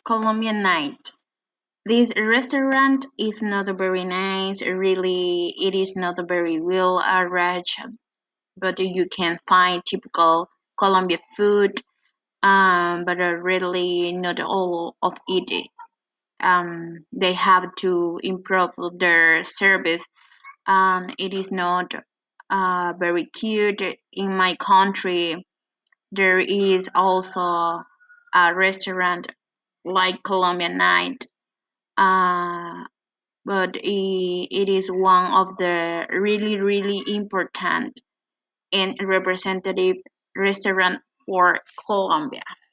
Colombian night. This restaurant is not very nice. Really, it is not very well arranged, but you can find typical Colombian food. But really not all of it. They have to improve their service, and it is not very cute. In my country, there is also a restaurant like Colombian Night, uh, but it is one of the really important and representative restaurant for Colombia.